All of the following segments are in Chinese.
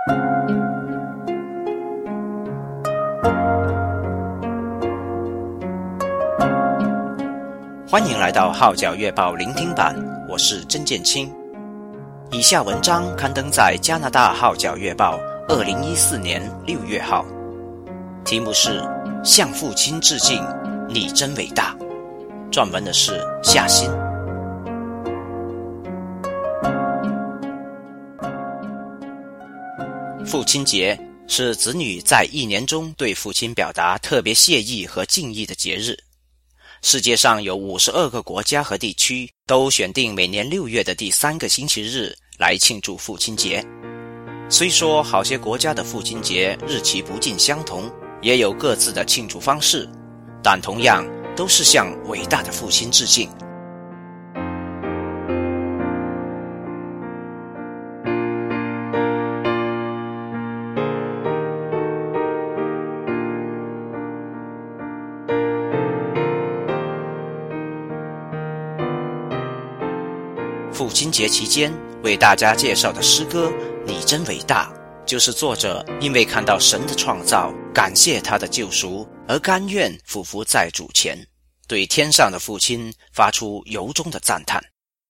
欢迎来到号角月报聆听版，我是甄建清。以下文章刊登在加拿大号角月报2014年6月号，题目是向父亲致敬，你真伟大。撰文的是夏欣。父亲节是子女在一年中对父亲表达特别谢意和敬意的节日。世界上有52个国家和地区都选定每年6月的第3个星期日来庆祝父亲节。虽说好些国家的父亲节日期不尽相同，也有各自的庆祝方式，但同样都是向伟大的父亲致敬。父亲节期间为大家介绍的诗歌《你真伟大》，就是作者因为看到神的创造，感谢他的救赎，而甘愿俯伏在主前，对天上的父亲发出由衷的赞叹。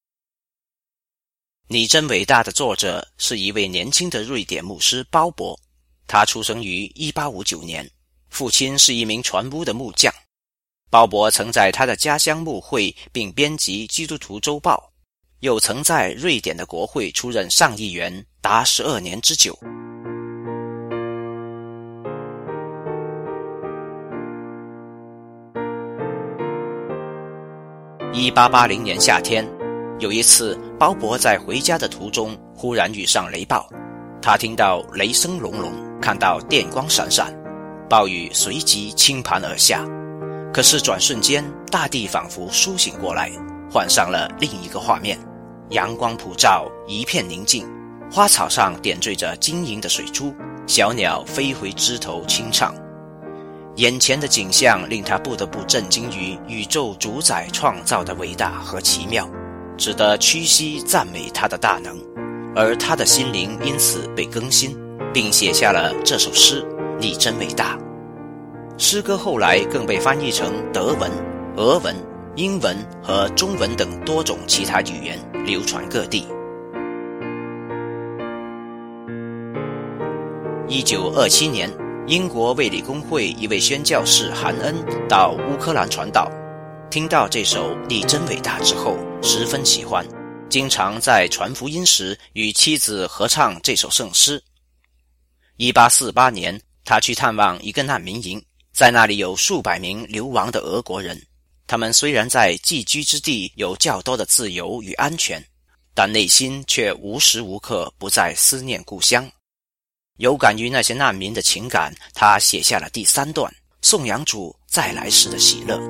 你真伟大的作者是一位年轻的瑞典牧师鲍勃，他出生于1859年，父亲是一名船屋的木匠。鲍勃曾在他的家乡牧会并编辑基督徒周报，又曾在瑞典的国会出任上议员达12年之久。1880年夏天，有一次鲍勃在回家的途中忽然遇上雷暴，他听到雷声隆隆，看到电光闪闪，暴雨随即倾盘而下。可是转瞬间，大地仿佛苏醒过来，换上了另一个画面，阳光普照，一片宁静，花草上点缀着晶莹的水珠，小鸟飞回枝头轻唱。眼前的景象令他不得不震惊于宇宙主宰创造的伟大和奇妙，只得屈膝赞美他的大能，而他的心灵因此被更新，并写下了这首诗《你真伟大》。诗歌后来更被翻译成德文、俄文、英文和中文等多种其他语言，流传各地。1927年，英国卫理公会一位宣教士韩恩到乌克兰传道，听到这首《你真伟大》之后十分喜欢，经常在传福音时与妻子合唱这首圣诗。1848年，他去探望一个难民营，在那里有数百名流亡的俄国人，他们虽然在寄居之地有较多的自由与安全，但内心却无时无刻不在思念故乡。有感于那些难民的情感，他写下了第3段，颂扬主再来时的喜乐。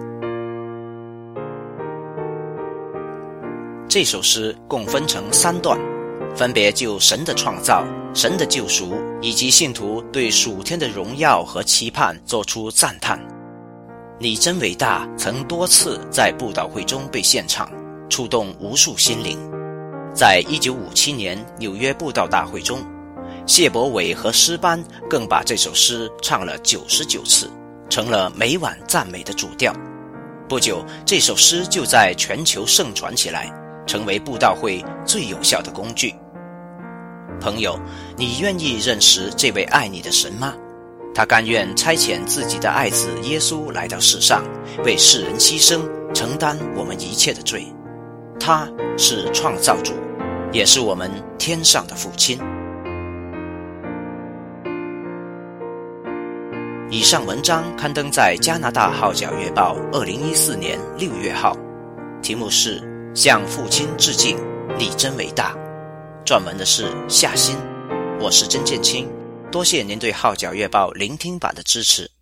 这首诗共分成3段，分别就神的创造、神的救赎以及信徒对属天的荣耀和期盼做出赞叹。你真伟大曾多次在布道会中被献唱，触动无数心灵。在1957年纽约布道大会中，谢伯伟和诗班更把这首诗唱了99次，成了每晚赞美的主调。不久，这首诗就在全球盛传起来，成为布道会最有效的工具。朋友，你愿意认识这位爱你的神吗？他甘愿差遣自己的爱子耶稣来到世上，为世人牺牲，承担我们一切的罪。他是创造主，也是我们天上的父亲。以上文章刊登在加拿大号角月报2014年6月号，题目是向父亲致敬，你真伟大。撰文的是夏欣，我是甄建清。多谢您对号角月报聆听版的支持。